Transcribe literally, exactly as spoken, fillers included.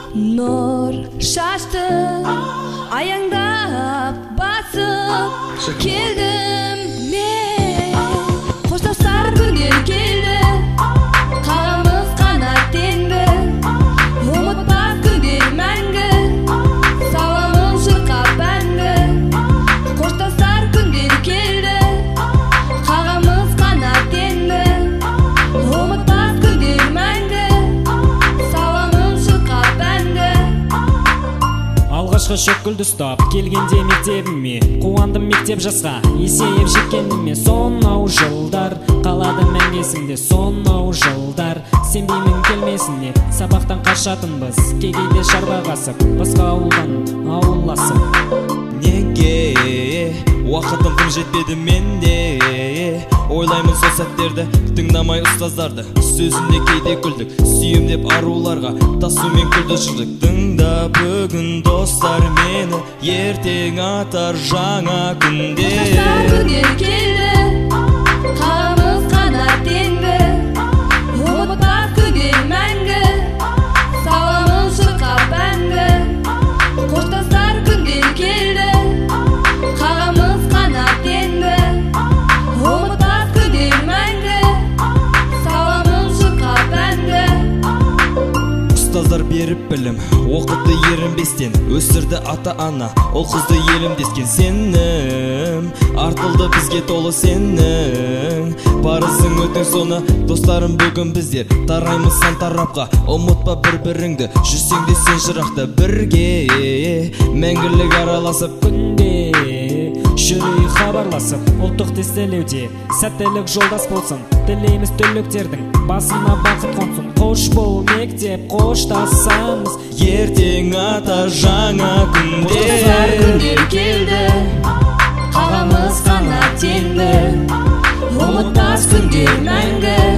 Нұр шашты аяңдап басып келдім мен. Қоштасар күндер келді, қағамыз қанат енді. Ұмытпас күндер мәңгі, саламын шырқап әнді. Қоштасар күндер келді, қағамыз қанат енді. Ұмытпас күндер мәңгі, саламын шырқап әнді. Алғашқы шөккілді ұстап келгенде мектебіме, қуандым мектеп жасқа есейіп жеткеніме. Сонау жылдар қалады мәңгі есімде, сонау жылдар сенбеймін келмесіне. Сабақтан қашатынбыз, кей-кейде шарбағасып, басқа ауылдан ауыласып. Неге уақытым тым жетпеді менде, ойлаймын сол сәттерді, тыңдамай ұстаздарды. Сөзінде кейде күлдік, сүйем деп аруларға, тасумен күлді жүрдік. Тыңда бүгін достар мені, ертең атар жаңа күнде. Қоштасар күндер келді, қағамыз қанат енді. Ұмытпас күндер мәңгі, саламын шырқап әнді. Қоштасар күндер келді, қағамыз қанат енді. Ұмытпас күндер мәңгі, саламын шырқап әнді. Ұстаздар беріп білім, оқытты ерінбестен, өсірді ата-ана, ол қызды елім дескен. Сенім артылды бізге толы сенің, парызың өтің соны. Достарым бүгін біздер тараймыз сан тарапқа, ұмытпа бір-біріңді, жүрсең де сен жырақта. Бірге мәңгілік араласып Күнде жүрейік хабарласып, ұлттық тестілеуде сәттілік жолдас болсын. Тілейміз түлектердің басына бақыт қонсын. Қош бол мектеп, қоштасамыз, ертең ата жаңа күнде. Қоштасар күндер келді, қағамыз қанат енді. Ұмытпас күндер мәңгі,